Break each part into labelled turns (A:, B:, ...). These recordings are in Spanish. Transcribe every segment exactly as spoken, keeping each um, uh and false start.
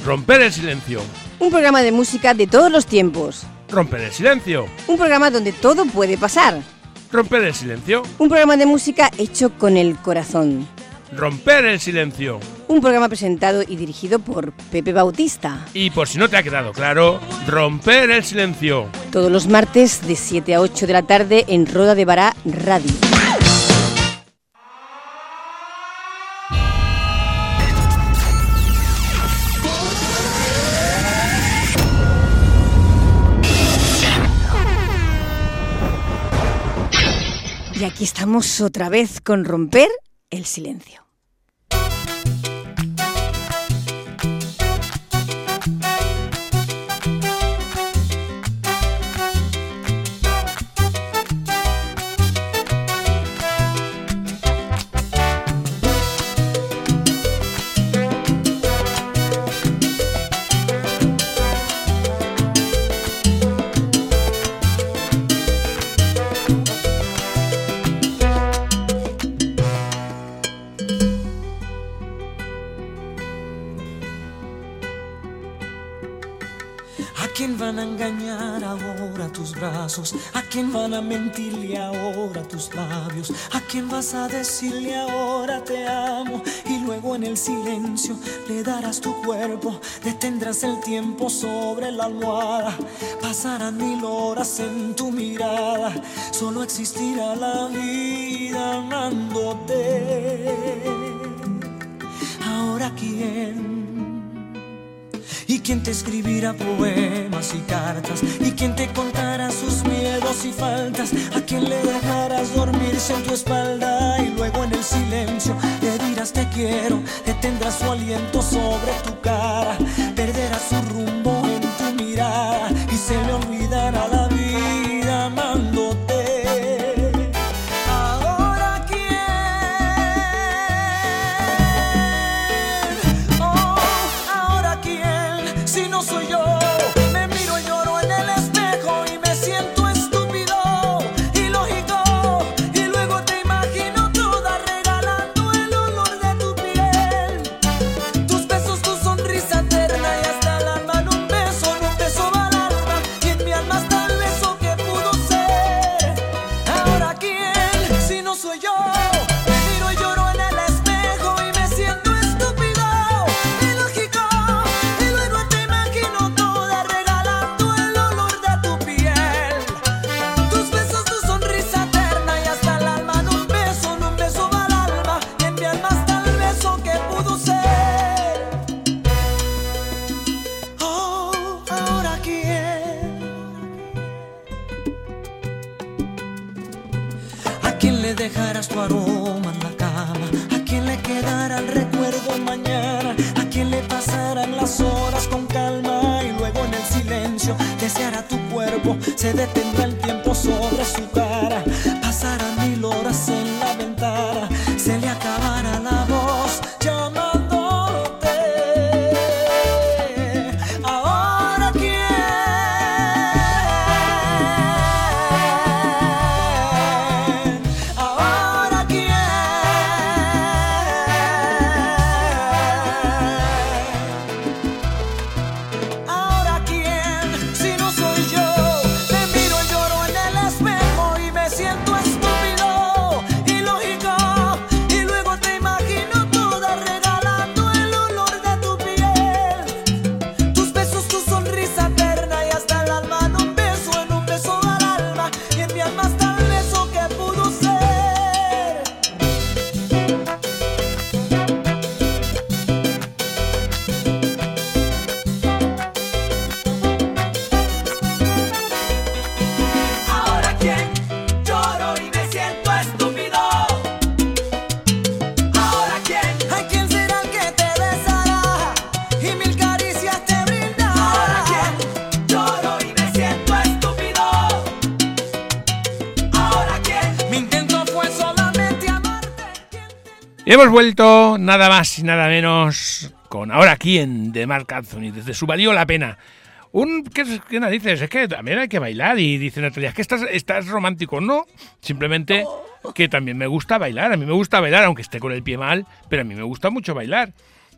A: Romper el silencio.
B: Un programa de música de todos los tiempos.
A: Romper el silencio.
B: Un programa donde todo puede pasar.
A: Romper el silencio.
B: Un programa de música hecho con el corazón.
A: Romper el silencio.
B: Un programa presentado y dirigido por Pepe Bautista.
A: Y por si no te ha quedado claro, Romper el silencio.
B: Todos los martes de siete a ocho de la tarde en Roda de Bará Radio. Y aquí estamos otra vez con Romper el silencio.
C: ¿A quién van a engañar ahora tus brazos? ¿A quién van a mentirle ahora tus labios? ¿A quién vas a decirle ahora te amo? Y luego en el silencio le darás tu cuerpo, detendrás el tiempo sobre la almohada. Pasarán mil horas en tu mirada, solo existirá la vida amándote. Ahora quién. ¿Y quién te escribirá poemas y cartas? ¿Y quién te contará sus miedos y faltas? ¿A quién le dejarás dormirse en tu espalda? Y luego en el silencio le dirás te quiero, detendrás su aliento sobre tu cara, perderás su rumbo en tu mirada y se le olvidará la vida amándote. Dejarás tu aroma en la cama, a quién le quedará el recuerdo mañana, a quién le pasarán las horas con calma y luego en el silencio deseará tu cuerpo, se detendrá el tiempo sobre su cara, pasarán mil horas en la ventana, se le acabará la voz llamándote. Ahora quién.
A: Hemos vuelto nada más y nada menos con Ahora Quién de Marc Anthony, desde su Valió la Pena. Un, ¿qué, qué narices? Es que también hay que bailar. Y dice Natalia, es que estás, estás romántico. No, simplemente que también me gusta bailar. A mí me gusta bailar, aunque esté con el pie mal, pero a mí me gusta mucho bailar.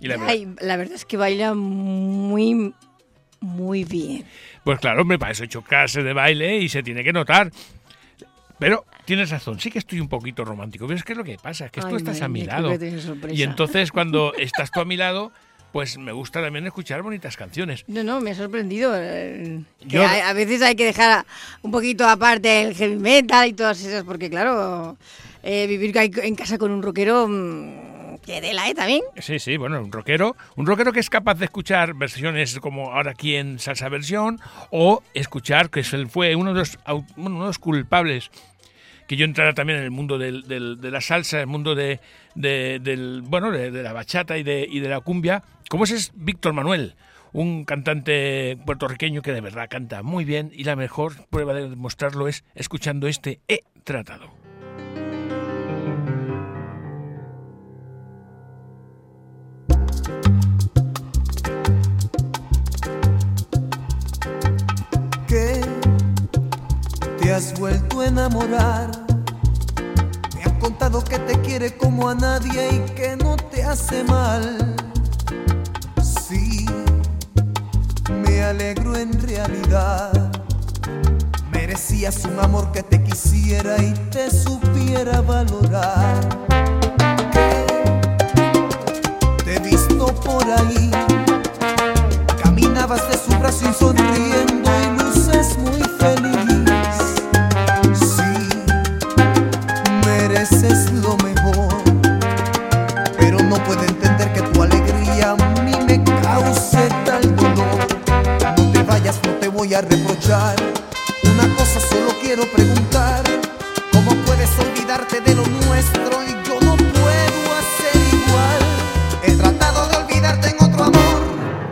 A: Y la,
B: Ay, la verdad es que baila muy, muy bien.
A: Pues claro, hombre, para eso he hecho clase de baile y se tiene que notar. Pero tienes razón, sí que estoy un poquito romántico. Pero es que es lo que pasa, es que
B: Ay,
A: tú estás
B: madre
A: a mi
B: mía,
A: lado.
B: qué buena sorpresa.
A: Y entonces cuando estás tú a mi lado, pues me gusta también escuchar bonitas canciones.
B: No, no, me ha sorprendido. eh, que
A: Yo-
B: a, a veces hay que dejar un poquito aparte el heavy metal y todas esas, porque claro, eh, vivir ca- en casa con un rockero, mmm, que de la, ¿eh? También.
A: Sí, sí, bueno, un rockero, un rockero que es capaz de escuchar versiones como ahora aquí en Salsa Versión, o escuchar que es el- fue uno de los, au- bueno, uno de los culpables que yo entrara también en el mundo del, del- de la salsa, el mundo de, de- del, bueno, de, de la bachata y de, y de la cumbia, como ese es Víctor Manuel, un cantante puertorriqueño que de verdad canta muy bien, y la mejor prueba de demostrarlo es escuchando este He Tratado.
C: Que te has vuelto a enamorar. Me han contado que te quiere como a nadie y que no te hace mal. Sí, me alegro en realidad. Merecías un amor que te quisiera y te supiera valorar. Que te he visto por ahí, caminabas de su brazo y sonriendo y luces muy feliz. Sí, mereces lo mejor, pero no puedo entender que tu alegría a mí me cause tal dolor. No te vayas, no te voy a reprochar. Una cosa solo quiero preguntar: ¿cómo puedes olvidarte de lo nuestro y yo no puedo hacer igual? He tratado de olvidarte en otro amor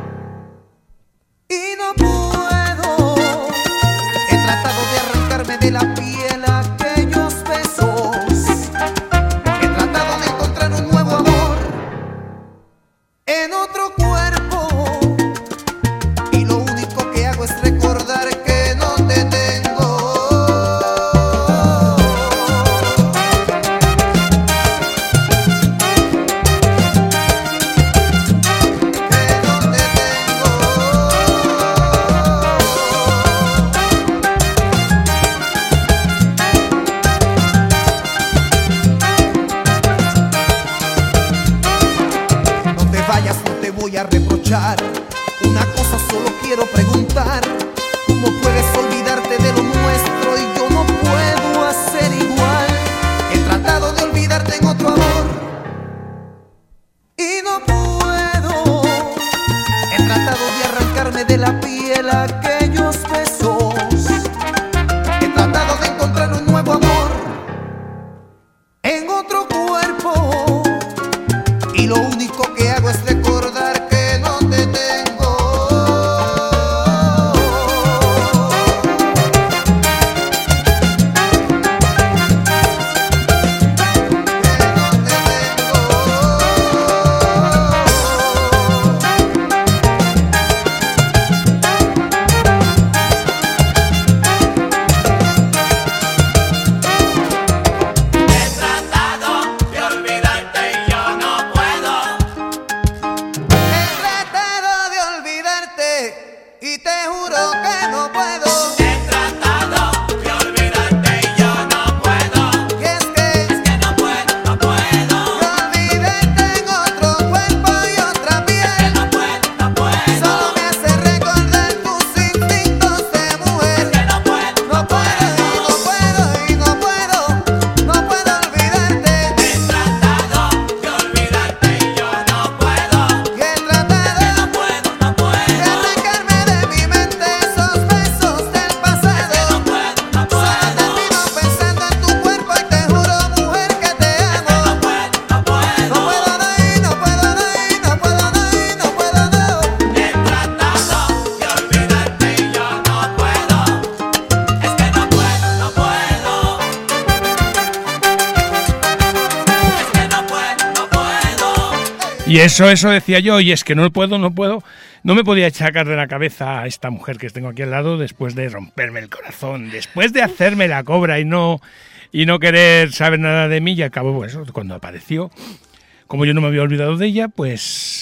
C: y no puedo. He tratado de arrancarme de la piel aquellos besos. He tratado de encontrar un nuevo amor en otro cuerpo, y lo único que hago es recordar que no te tengo. Que no te tengo. No te vayas, no te voy a reprochar. Una cosa solo quiero preguntar: ¿cómo puedes olvidarte de lo nuestro y yo no puedo hacer igual? He tratado de olvidarte en otro amor y no puedo. He tratado de arrancarme de la piel aquellos besos. He tratado de encontrar un nuevo amor en otro cuerpo, y lo único que hago es recordar que no te tengo.
A: Y eso, eso decía yo, y es que no puedo, no puedo, no me podía sacar de la cabeza a esta mujer que tengo aquí al lado después de romperme el corazón, después de hacerme la cobra y no, y no querer saber nada de mí, y al cabo, pues, cuando apareció, como yo no me había olvidado de ella, pues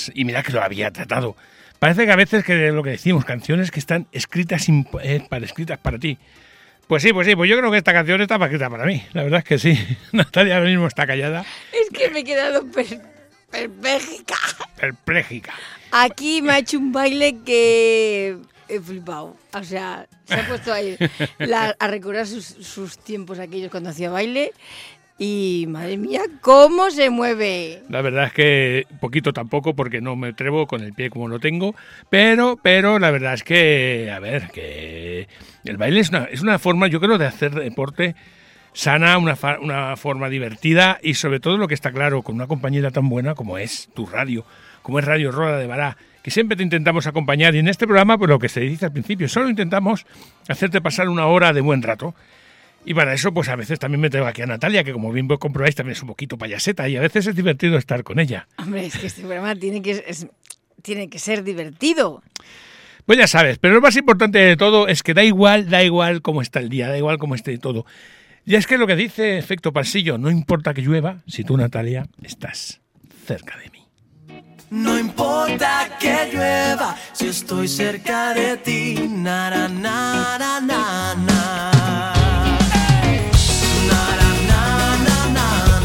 A: letras, y mira que lo había tratado. Parece que a veces que lo que decimos, canciones que están escritas, imp- eh, para, escritas para ti. Pues sí, pues sí, pues yo creo que esta canción está escrita para mí. La verdad es que sí. Natalia ahora mismo está callada.
B: Es que me he quedado per- perpléjica.
A: Perpléjica.
B: Aquí me ha hecho un baile que he flipado. O sea, se ha puesto ahí la- a recordar sus, sus tiempos aquellos cuando hacía baile. Y madre mía, cómo se mueve.
A: La verdad es que poquito tampoco, porque no me atrevo con el pie como lo tengo, pero, pero la verdad es que, a ver, que el baile es una, es una forma, yo creo, de hacer deporte sana, una, fa- una forma divertida y sobre todo lo que está claro, con una compañera tan buena como es tu radio, como es Radio Roda de Bará, que siempre te intentamos acompañar y en este programa, pues lo que se dice al principio, solo intentamos hacerte pasar una hora de buen rato. Y para eso, pues a veces también me traigo aquí a Natalia, que como bien vos comprobáis también es un poquito payaseta y a veces es divertido estar con ella.
B: Hombre, es que este programa tiene que, es- tiene que ser divertido.
A: Pues ya sabes, pero lo más importante de todo es que da igual, da igual cómo está el día, da igual cómo esté todo. Y es que lo que dice Efecto Pasillo, no importa que llueva, si tú, Natalia, estás cerca de mí.
C: No importa que llueva, si estoy cerca de ti. Nara, nara, na, na. Nara, na, na, na,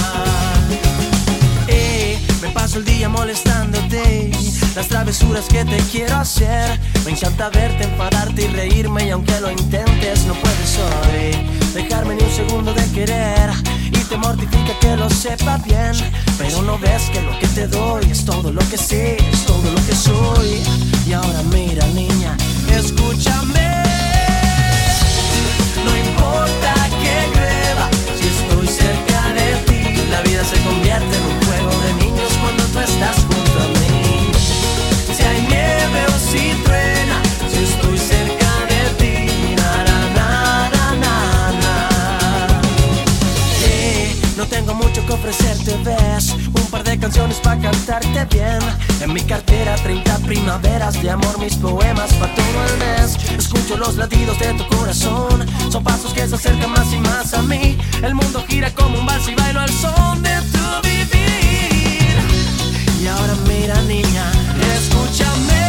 C: na. Eh, me paso el día molestándote, las travesuras que te quiero hacer. Me encanta verte, enfadarte y reírme, y aunque lo intentes no puedes hoy dejarme ni un segundo de querer. Y te mortifica que lo sepa bien, pero no ves que lo que te doy es todo lo que sé, es todo lo que soy. Y ahora mira, niña, escúchame. No importa que llueva, si estoy cerca de ti. La vida se convierte en un juego de niños cuando tú estás junto a mí. Si hay nieve o si truena, si estoy cerca de ti. Na, na, na, na, na, na. Eh, no tengo mucho que ofrecerte, ves, un par de canciones para cantarte bien. En mi cartera treinta primaveras de amor, mis poemas para todo el mes. Escucho los latidos de tu corazón, son pasos que se acercan más y más a mí. El mundo gira como un vals y bailo al son de tu vivir. Y ahora mira, niña, escúchame.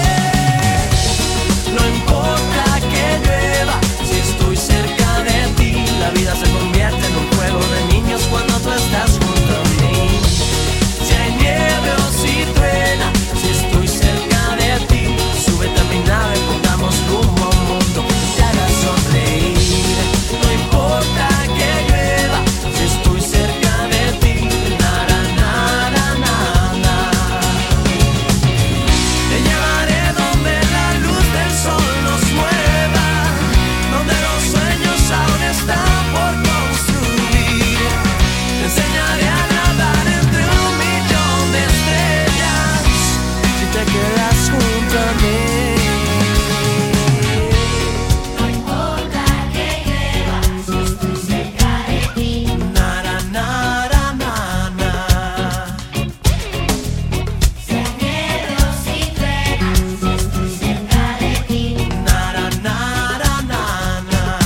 C: No importa que llueva, si estoy cerca de ti. La vida se convierte en un juego de niños cuando tú estás junto a mí. Si hay nieve o si truena, si estoy cerca de ti. Súbete a mi nave, pongamos rumbo a un mundo que te haga sonreír. No importa que llueva, si estoy cerca de ti. Nara, nara, na, na. Te llevaré donde la luz del sol nos mueva, donde los sueños aún están por construir. Te enseñaré a nadar entre un millón de estrellas, si te quedas junto a mí. No importa que llueva, si estoy cerca de ti. Nara, nara, na, na. Si hay nieve o si truena, si estoy cerca de ti. Nara, nara, na, na.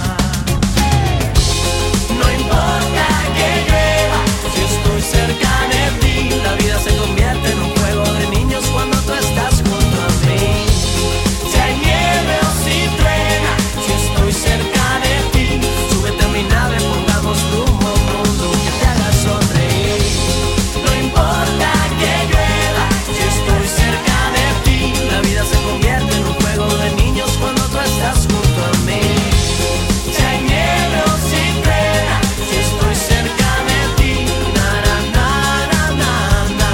C: No importa que llueva, si estoy cerca de ti. La vida se convierte en un juego de niños cuando tú estás junto a mí. Si hay nieve o si truena, si estoy cerca de ti. Súbete a mi nave, pongamos rumbo a un mundo que te haga sonreír. No importa que llueva, si estoy cerca de ti. La vida se convierte en un juego de niños cuando tú estás junto a mí. Si hay nieve o si truena, si estoy cerca de ti. Nara, nara, na, na.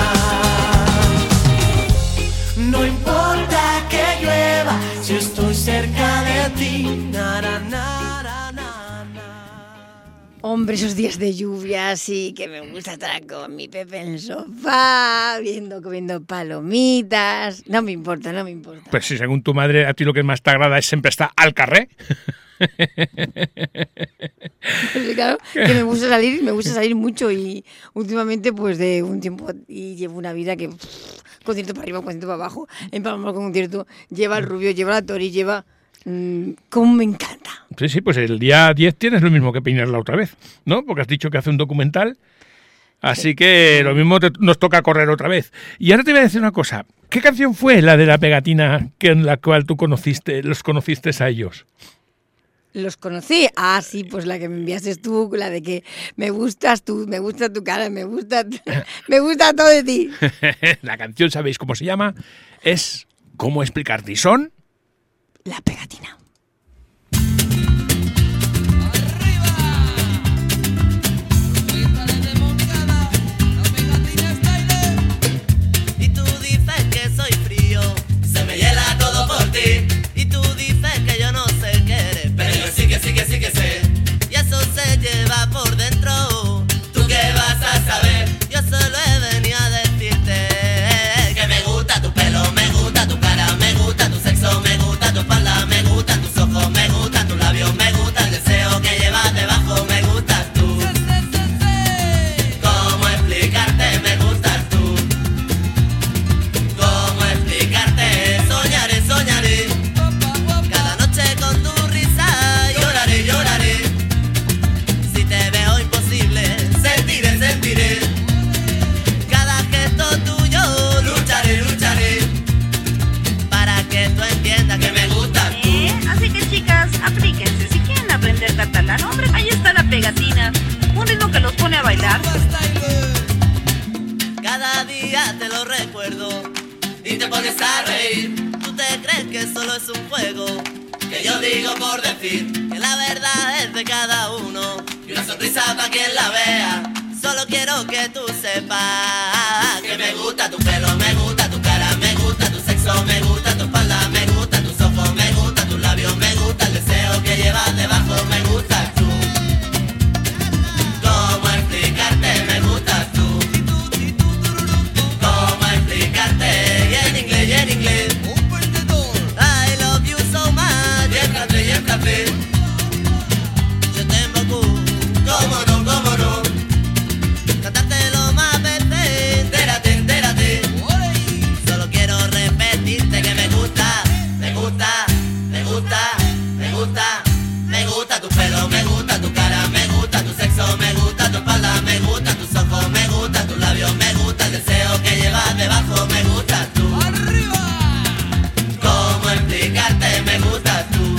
C: No importa que llueva, si estoy cerca de ti. Nara, nara, na, na.
B: Hombre, esos días de lluvia, sí, que me gusta estar con mi Pepe en el sofá, viendo, comiendo palomitas. No me importa, no me importa.
A: Pues si según tu madre a ti lo que más te agrada es siempre estar al carré.
B: Sí, claro, que me gusta salir, me gusta salir mucho y últimamente pues de un tiempo y llevo una vida que pff, concierto para arriba, concierto para abajo, en Palma con concierto, lleva el Rubio, lleva la Tori, lleva... Mmm, cómo me encanta.
A: Sí, sí, pues el día diez tienes lo mismo que Pinar la otra vez, ¿no? Porque has dicho que hace un documental. Así que lo mismo te, nos toca correr otra vez. Y ahora te voy a decir una cosa. ¿Qué canción fue la de la pegatina que en la cual tú conociste, los conociste a ellos?
B: Los conocí. Ah, sí, pues la que me enviaste tú, la de que me gustas tú, me gusta tu cara, me gusta, me gusta todo de ti.
A: La canción, ¿sabéis cómo se llama? Es ¿Cómo explicarte? Y son
B: La Pegatina.
D: Y tú dices que soy frío, se me hiela todo por ti. Y tú dices que yo no sé qué eres, pero yo sí que sí que sí que sé. Y eso se lleva por dentro. ¿Tú qué vas a saber? Yo solo he venido a decirte que me gusta tu pelo, me gusta tu cara, me gusta tu sexo, me gusta tu espalda, me gustan tus ojos, me gustan tus labios, me gusta el deseo que llevas debajo, me gustas tú. ¿Cómo explicarte? Me gustas tú. ¿Cómo explicarte? Soñaré, soñaré. Cada noche con tu risa lloraré, lloraré. Si te veo imposible, sentiré, sentiré. Cada gesto tuyo lucharé, lucharé. Para que tú entiendas que me gustas tú.
E: ¿Eh? Así que chicas, aplíquense. Si quieren aprender catalán, hombre, ahí está la pegatina. Un ritmo que los pone a bailar.
D: Cada día te lo recuerdo y te pones a reír. Tú te crees que solo es un juego que yo digo por decir, que la verdad es de cada uno y una sonrisa para quien la vea. Solo quiero que tú sepas que me gusta tu pelo, me gusta tu cara, me gusta tu sexo, me gusta tu espalda, me gustan tus ojos, me gustan tus labios, me gusta el deseo que llevas debajo, me gustas tú. ¿Cómo explicarte? Me gustas tú. ¿Cómo explicarte? Y en inglés, y en inglés. I love you so much. Y entrate, y entrate. Yo tengo cu. ¿Cómo no, cómo no? Cantártelo más veces. Entérate, entérate. Solo quiero repetirte que me gusta, me gusta, me gusta, me gusta, me gusta tu pelo, me gusta tu cara, me gusta tu sexo, me gusta tu espalda, me gustan tus ojos, me gustan tus labios, me gusta el deseo que llevas debajo, me gustas tú. ¿Cómo explicarte? Me gustas tú.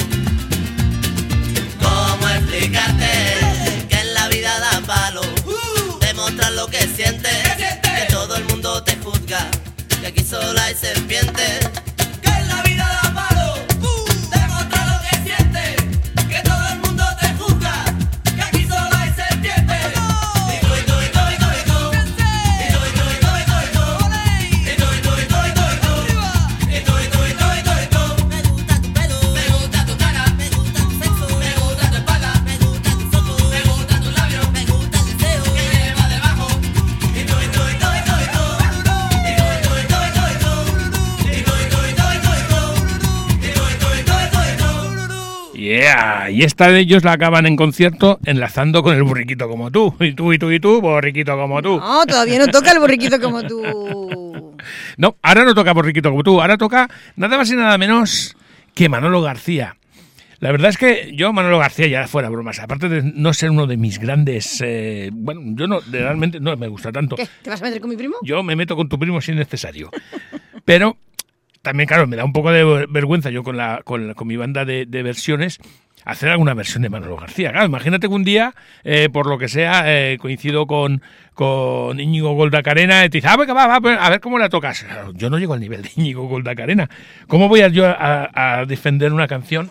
D: ¿Cómo explicarte? Que en la vida da palo demostrar lo que sientes, que todo el mundo te juzga, que aquí solo hay serpientes. Que en la vida da palo demostrar lo que sientes, que todo el mundo te juzga, que aquí solo hay serpientes. Y tú, y tú, y tú, y tú, y tú. Y tú, y tú, y tú, y tú, y tú. Y tú, y tú, y tú, y tú, y tú. Y tú, y tú, y tú, y tú, y tú. Me gusta tu pelo, me gusta tu cara, me gusta tu sexo, me gusta tu espalda, me gusta tus ojos, me gusta tus labios, me gusta el deseo que lleva debajo. Y tú, y tú, y tú, y tú, y tú. Y tú, y tú, y tú, y tú, y tú. Y tú, y tú, y tú, y tú, y tú. Y tú, y tú, y tú, y tú, y tú.
A: Yeah, y esta de ellos la acaban en concierto enlazando con el Borriquito como tú. Y tú, y tú, y tú, Borriquito como tú.
B: No, todavía no toca el Borriquito como tú.
A: No, ahora no toca Borriquito como tú, ahora toca nada más y nada menos que Manolo García. La verdad es que yo, Manolo García, ya fuera bromas, aparte de no ser uno de mis grandes... Eh, bueno, yo no, realmente no me gusta tanto.
B: ¿Qué? ¿Te vas a meter con mi primo?
A: Yo me meto con tu primo si es necesario. Pero también, claro, me da un poco de vergüenza yo con, la, con, la, con mi banda de, de versiones hacer alguna versión de Manolo García. Claro, imagínate que un día, eh, por lo que sea, eh, coincido con, con Íñigo Goldacarena y te dice, ah, venga, va, va, a ver cómo la tocas. Claro, yo no llego al nivel de Íñigo Goldacarena. ¿Cómo voy a yo a, a defender una canción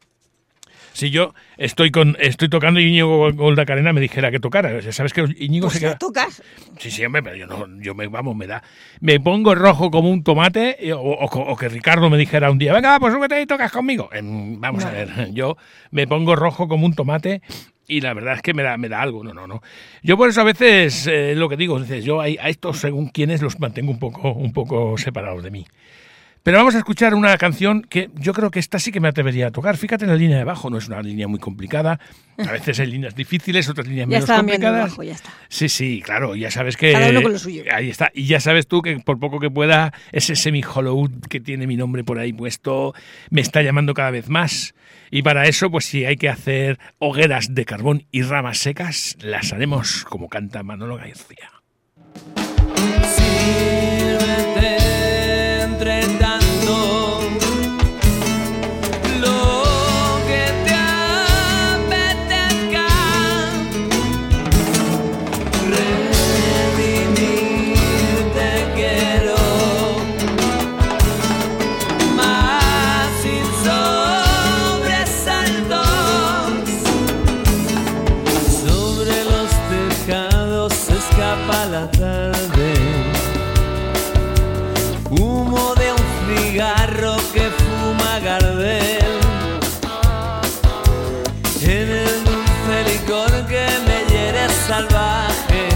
A: si yo estoy con estoy tocando y Íñigo Goldacarena me dijera que tocara? Ya sabes que Íñigo
B: Pues
A: se queda...
B: la tocas.
A: Sí, sí, hombre, pero yo no, yo me, vamos, me da, me pongo rojo como un tomate, o, o, o que Ricardo me dijera un día, venga, pues súbete y tocas conmigo. Eh, vamos no. a ver, yo me pongo rojo como un tomate y la verdad es que me da, me da algo, no, no, no. Yo por eso a veces, eh, lo que digo, dices, yo a, a estos según quienes los mantengo un poco, un poco separados de mí. Pero vamos a escuchar una canción que yo creo que esta sí que me atrevería a tocar. Fíjate en la línea de abajo, no es una línea muy complicada. A veces hay líneas difíciles, otras líneas menos complicadas.
B: Abajo, ya está.
A: Sí, sí, claro, ya sabes que...
B: Cada uno con lo suyo.
A: Ahí está. Y ya sabes tú que por poco que pueda, ese semi-Hollywood que tiene mi nombre por ahí puesto me está llamando cada vez más. Y para eso, pues si hay que hacer hogueras de carbón y ramas secas, las haremos como canta Manolo García.
C: Sírvete entre tanto lo que te apetezca. Redimirte quiero, más sin sobresaltos. Sobre los tejados se escapa la tarde, humo de un cigarro que fuma Gardel, en el dulce licor que me hiere salvaje,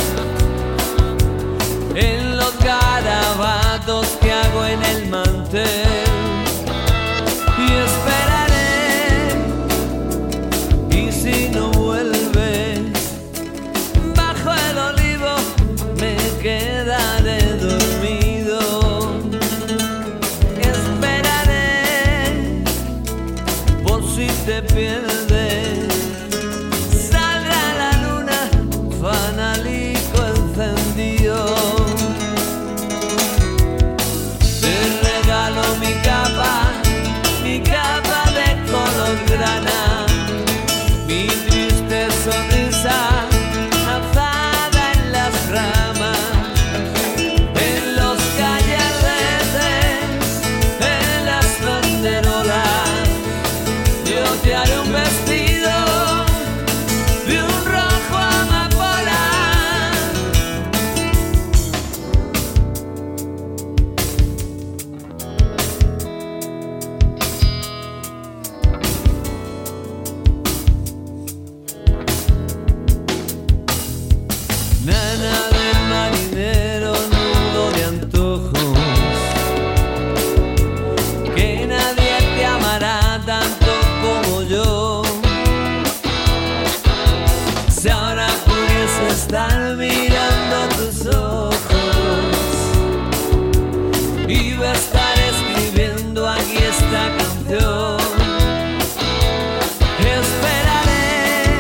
C: en los garabatos que hago en el mantel. Y esperaré, y si no vuelves, bajo el olivo me quedaré dormido. Esperaré, por si te pierdes, salga la luna, fanalico encendido. Te regalo mi capa, mi capa de color grana, mi triste sonrisa alzada en las ramas, en los callejetes, en las banderolas. Yo te haré un vestido de un rojo amapola. Nana del marinero, nudo de antojos, que nadie te amará tanto como yo. Si ahora pudiese estar mirando tus ojos, iba a estar escribiendo aquí esta canción. Esperaré,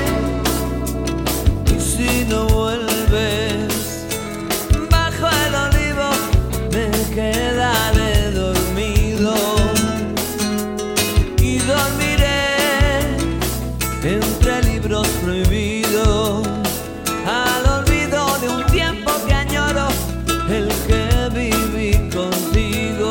C: y si no vuelves, bajo el olivo me quedaré dormido. Y dormiré entre libros prohibidos, al olvido de un tiempo que añoro, el que viví contigo.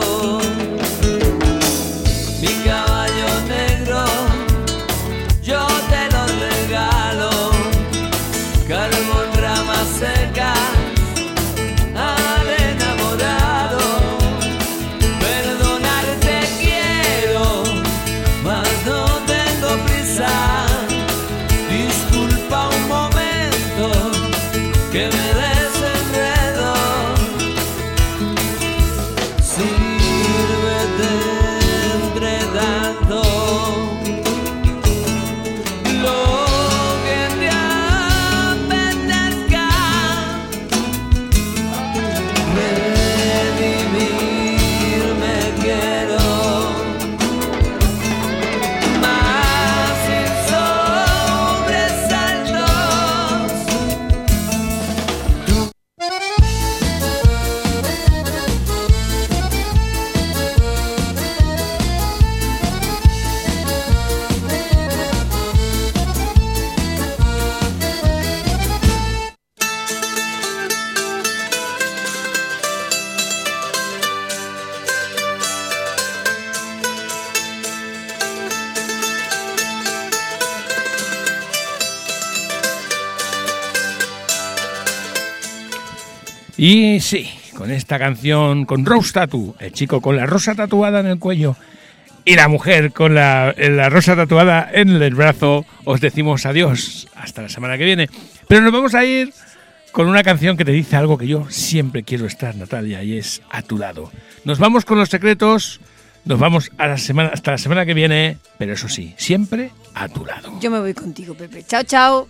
C: Mi caballo negro, yo te lo regalo, carbón, ramas secas al enamorado. Perdonarte quiero, mas no tengo prisa. Disculpa un momento que me desenredo. Sírvete entre tanto lo que te apetezca. Redimirme quiero, más sin sobresaltos.
A: Y sí, con esta canción, con Rose Tattoo, el chico con la rosa tatuada en el cuello y la mujer con la, la rosa tatuada en el brazo, os decimos adiós hasta la semana que viene. Pero nos vamos a ir con una canción que te dice algo que yo siempre quiero estar, Natalia, y es A tu lado. Nos vamos con los secretos, nos vamos a la semana, hasta la semana que viene, pero eso sí, siempre a tu lado.
B: Yo me voy contigo, Pepe. Chao, chao.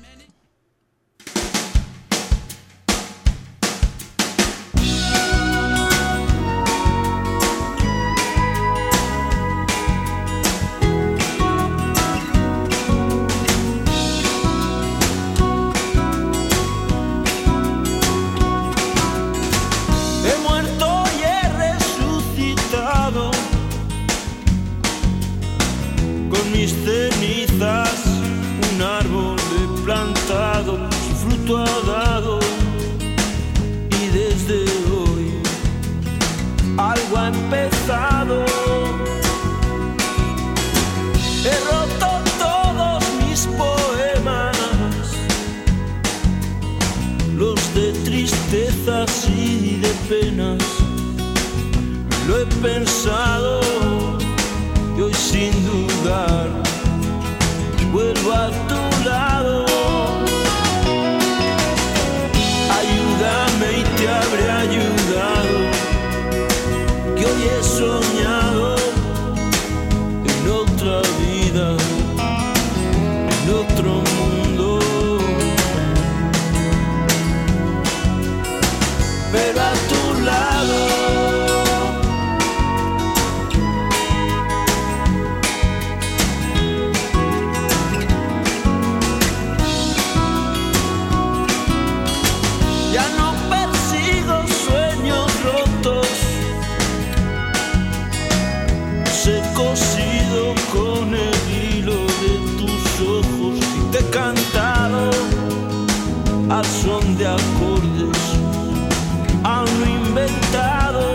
C: ha empezado. He roto todos mis poemas, los de tristezas y de penas. Lo he pensado y hoy sin dudar vuelvo a tu lado. Ayúdame y te habré ayudado, que hoy he soñado en otra vida, en otro mundo. Pero a tu lado con el hilo de tus ojos y te he cantado al son de acordes aún no inventados.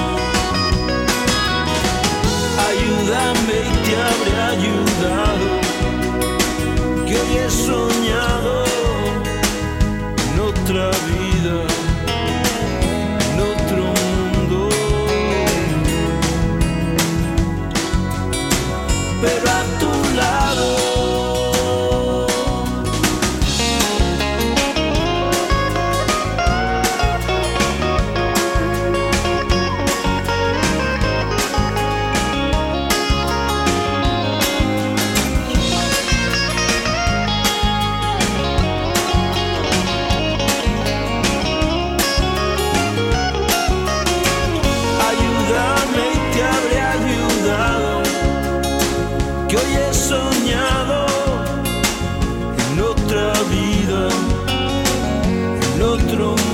C: Ayúdame y te habré ayudado, que hoy he soñado en otra vida, en otro mundo. Pero a tu lado ayúdame y te habré ayudado, que hoy he soñado en otra vida, en otro mundo.